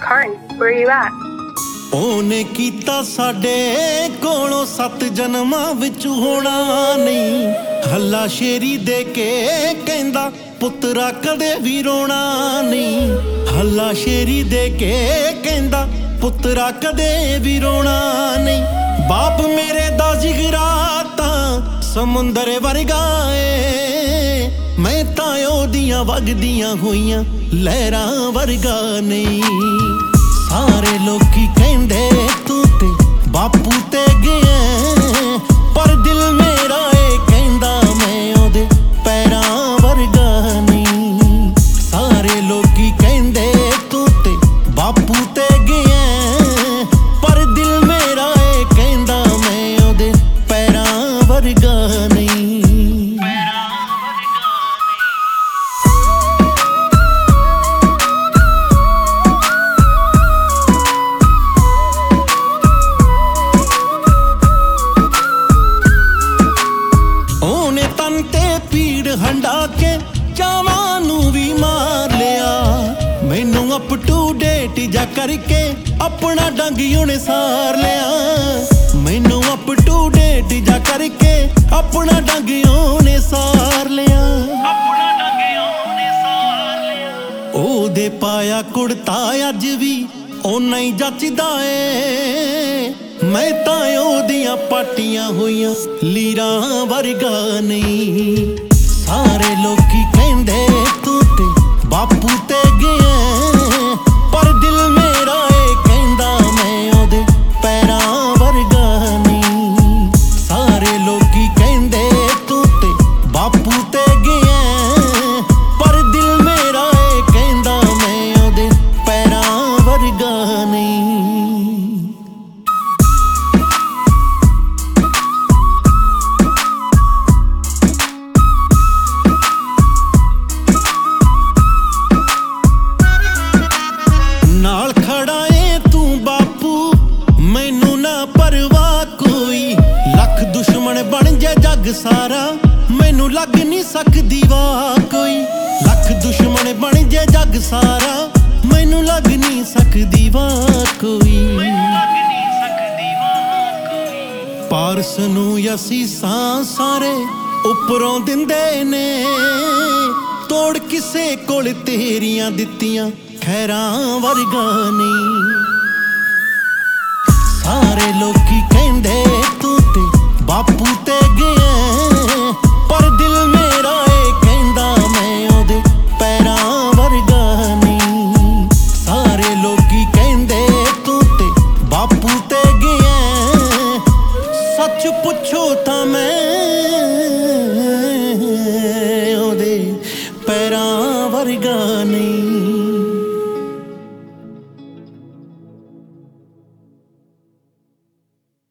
Karn, where are you at? ਉਹਨੇ ਕੀਤਾ ਸਾਡੇ ਕੋਲੋਂ 7 ਜਨਮਾਂ ਵਿੱਚ ਹੋਣਾ ਨਹੀਂ। ਹੱਲਾ ਸ਼ੇਰੀ ਦੇ ਕੇ ਕਹਿੰਦਾ ਪੁੱਤਰਾ ਕਦੇ ਵੀ ਰੋਣਾ ਨਹੀਂ। ਹੱਲਾ ਸ਼ੇਰੀ ਦੇ ਕੇ ਕਹਿੰਦਾ ਪੁੱਤਰਾ ਕਦੇ ਵੀ ਰੋਣਾ ਨਹੀਂ। ਬਾਪ ਮੇਰੇ ਦਾ ਜਿਗਰਾ ਤਾਂ ਸਮੁੰਦਰ ਵਰਗਾ ਏ, ਮੈਂ ਤਾਂ ਉਹਦੀਆਂ ਵਗਦੀਆਂ ਹੋਈਆਂ ਲਹਿਰਾਂ ਵਰਗਾ ਨਹੀਂ। ਸਾਰੇ ਲੋਕੀ ਕਹਿੰਦੇ ਤੂੰ ਤੇ ਬਾਪੂ ਤੇ ਗਿਆ, ਪਰ ਦਿਲ ਮੇਰਾ ਇਹ ਕਹਿੰਦਾ ਮੈਂ ਉਹਦੇ ਪੈਰਾਂ ਵਰਗਾ ਨਹੀਂ। ਸਾਰੇ ਲੋਕੀ ਕਹਿੰਦੇ ਤੂੰ ਤੇ ਬਾਪੂ ਤੇ ਗਿਆ, ਪਰ ਦਿਲ ਮੇਰਾ ਇਹ ਕਹਿੰਦਾ ਮੈਂ ਉਹਦੇ ਪੈਰਾਂ ਵਰਗਾ ਨਹੀਂ। ਹੰਡਾ ਕੇ ਚਾਵਾਂ ਨੂੰ ਵੀ ਮਾਰ ਲਿਆ, ਮੈਨੂੰ ਅਪ ਟੂ ਡੇਟ ਜਾ ਕਰਕੇ ਆਪਣਾ ਡੰਗ ਉਹਨੇ ਸਾਰ ਲਿਆ। ਮੈਨੂੰ ਅਪ ਟੂ ਡੇਟ ਜਾ ਕਰਕੇ ਆਪਣਾ ਡੰਗ ਉਹਨੇ ਸਾਰ ਲਿਆ। ਉਹਦੇ ਪਾਇਆ ਕੁੜਤਾ ਅੱਜ ਵੀ ਓਨਾ ਹੀ ਜੱਚਦਾ ਏ, ਮੈਂ ਤਾਂ ਉਹਦੀਆਂ ਪਾਟੀਆਂ ਹੋਈਆਂ ਲੀਰਾਂ ਵਰਗਾ ਨਹੀਂ। ਸਾਰੇ ਲੋਕੀ ਕਹਿੰਦੇ ਤੂੰ ਤੇ ਬਾਪੂ ਤੇ ਗਿਆ, ਪਰ ਦਿਲ ਮੇਰਾ ਇਹ ਕਹਿੰਦਾ ਮੈਂ ਉਹਦੇ ਪੈਰਾਂ ਵਰਗਾ ਨਹੀਂ। ਸਾਰੇ ਲੋਕੀ ਕਹਿੰਦੇ ਤੂੰ ਤੇ ਬਾਪੂ ਤੇ ਗਿਆ, ਪਰ ਦਿਲ ਮੇਰਾ ਇਹ ਕਹਿੰਦਾ ਮੈਂ ਉਹਦੇ ਪੈਰਾਂ ਵਰਗਾ ਨਹੀਂ। ਨਾਲ ਖੜਾ ਏ ਤੂੰ ਬਾਪੂ ਮੈਨੂੰ ਨਾ ਪਰਵਾਹ ਕੋਈ, ਲੱਖ ਦੁਸ਼ਮਣ ਬਣ ਜੇ ਜੱਗ ਸਾਰਾ ਮੈਨੂੰ ਲੱਗ ਨਹੀਂ ਸਕਦੀ ਵਾਹ ਕੋਈ। ਲੱਖ ਦੁਸ਼ਮਣ ਬਣ ਜੇ ਜੱਗ ਸਾਰਾ ਮੈਨੂੰ ਲੱਗ ਨਹੀਂ ਸਕਦੀ ਵਾਹ ਕੋਈ। ਪਾਰਸ ਨੂੰ ਅਸੀਸਾਂ ਸਾਰੇ ਉੱਪਰੋਂ ਦਿੰਦੇ ਨੇ, ਤੋੜ ਕਿਸੇ ਕੋਲ ਤੇਰੀਆਂ ਦਿੱਤੀਆਂ ਖੈਰਾਂ ਵਰਗਾ ਨਹੀਂ। ਸਾਰੇ ਲੋਕੀ ਕਹਿੰਦੇ ਤੂੰ ਤੇ ਬਾਪੂ ਤੇ ਗਿਆ, ਪਰ ਦਿਲ ਮੇਰਾ ਇਹ ਕਹਿੰਦਾ ਮੈਂ ਉਹਦੇ ਪੈਰਾਂ ਵਰਗਾ ਨਹੀਂ। ਸਾਰੇ ਲੋਕੀ ਕਹਿੰਦੇ ਤੂੰ ਤੇ ਬਾਪੂ ਤੇ ਗਿਆ, ਸੱਚ ਪੁੱਛੋ ਤਾਂ ਮੈਂ ਉਹਦੇ ਪੈਰਾਂ ਵਰਗਾ ਨਹੀਂ।